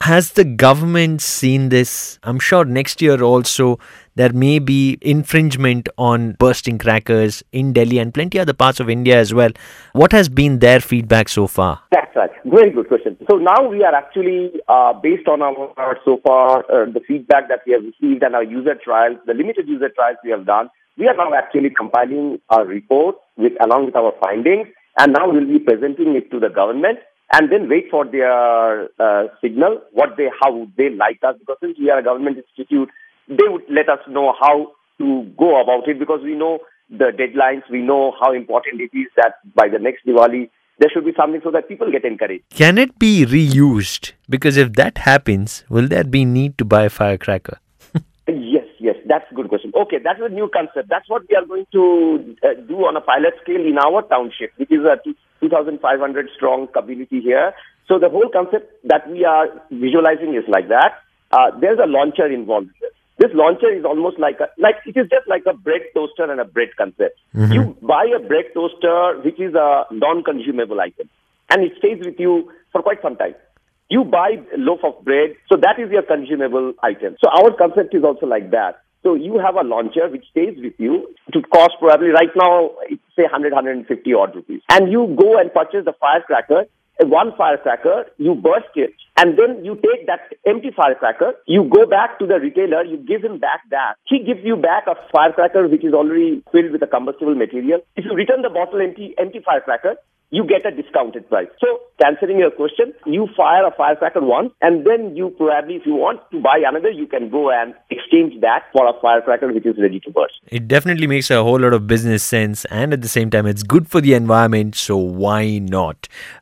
Has the government seen this? I'm sure next year also there may be infringement on bursting crackers in Delhi and plenty other parts of India as well. What has been their feedback so far? That's right. Very good question. So now we are actually, based on our so far, the feedback that we have received and our user trials, the limited user trials we have done, we are now actually compiling a report along with our findings, and now we'll be presenting it to the government and then wait for their signal, how they like us, because since we are a government institute, they would let us know how to go about it, because we know the deadlines, we know how important it is that by the next Diwali, there should be something so that people get encouraged. Can it be reused? Because if that happens, will there be need to buy a firecracker? Yes, that's a good question. Okay, that's a new concept. That's what we are going to do on a pilot scale in our township, which is a 2,500 strong community here. So the whole concept that we are visualizing is like that. There's a launcher involved in this. This launcher is almost it is just like a bread toaster and a bread concept. Mm-hmm. You buy a bread toaster, which is a non-consumable item, and it stays with you for quite some time. You buy a loaf of bread, so that is your consumable item. So our concept is also like that. So you have a launcher which stays with you. It would cost probably right now, say 100, 150 odd rupees. And you go and purchase the firecracker. One firecracker, you burst it, and then you take that empty firecracker, you go back to the retailer, you give him back that. He gives you back a firecracker which is already filled with a combustible material. If you return the bottle empty firecracker, you get a discounted price. So, answering your question, you fire a firecracker once, and then you probably, if you want to buy another, you can go and exchange that for a firecracker which is ready to burst. It definitely makes a whole lot of business sense, and at the same time, it's good for the environment, so why not?